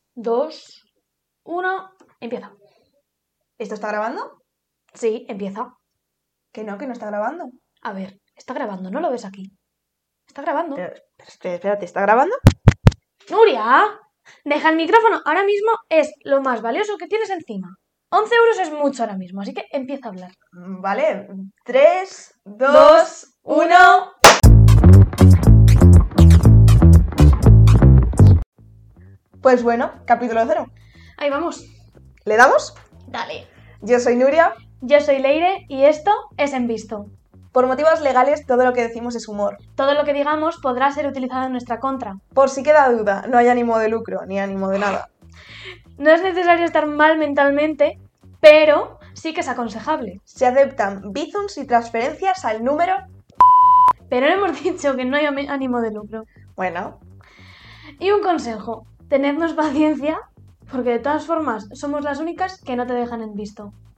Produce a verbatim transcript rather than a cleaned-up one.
dos, uno, empieza. ¿Esto está grabando? Sí, empieza. Que no, que no está grabando. A ver, está grabando, ¿no lo ves aquí? Está grabando. Pero, pero espera, espérate, ¿está grabando? ¡Nuria! Deja el micrófono. Ahora mismo es lo más valioso que tienes encima. once euros es mucho ahora mismo, así que empieza a hablar. Vale, tres, dos, uno... Pues bueno, capítulo cero. Ahí vamos. ¿Le damos? Dale. Yo soy Nuria. Yo soy Leire y esto es En Visto. Por motivos legales, todo lo que decimos es humor. Todo lo que digamos podrá ser utilizado en nuestra contra. Por si queda duda, no hay ánimo de lucro, ni ánimo de nada. No es necesario estar mal mentalmente, pero sí que es aconsejable. Se aceptan bizums y transferencias al número... Pero no hemos dicho que no hay ánimo de lucro. Bueno, Y un consejo, tenednos paciencia, porque de todas formas somos las únicas que no te dejan en visto.